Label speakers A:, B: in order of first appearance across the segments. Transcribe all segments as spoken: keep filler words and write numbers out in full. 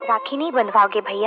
A: राखी नहीं बंधवाओगे भैया?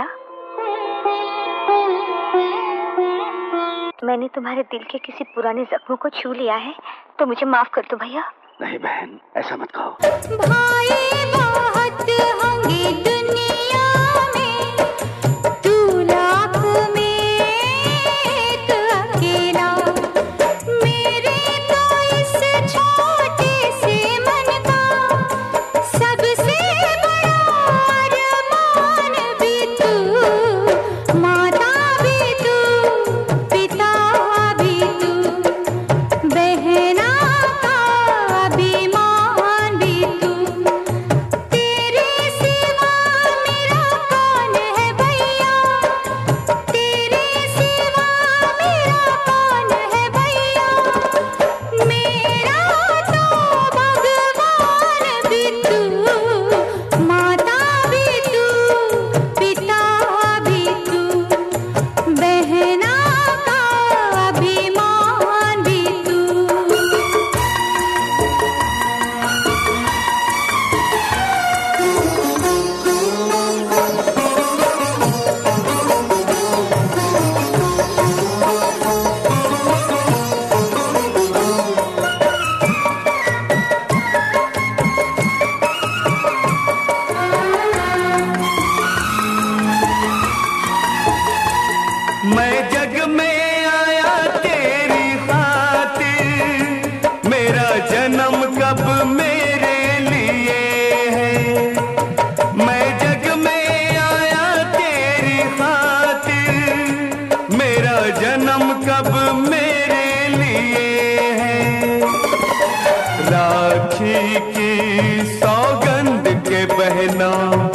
A: मैंने तुम्हारे दिल के किसी पुराने जख्मों को छू लिया है तो मुझे माफ कर दो भैया।
B: नहीं बहन, ऐसा मत कहो।
C: भाई बहुत होंगे दुनिया में, तू लाख में एक अकेला। मेरे तो इस छोटे से मन का सबसे बड़ा अरमान भी तू, माता भी तू, पिता भी तू, बहना का अभिमान भी तू। तेरे सिवा मेरा कौन है भैया, तेरे सिवा मेरा कौन है भैया। मेरा तो भगवान भी तू, माता भी तू, पिता भी तू, बहना का अभिमान भी तू।
D: मैं जग में आया तेरी खातिर, मेरा जन्म कब मेरे लिए है। मैं जग में आया तेरी खातिर, मेरा जन्म कब मेरे लिए है। राखी की सौगंध के बहना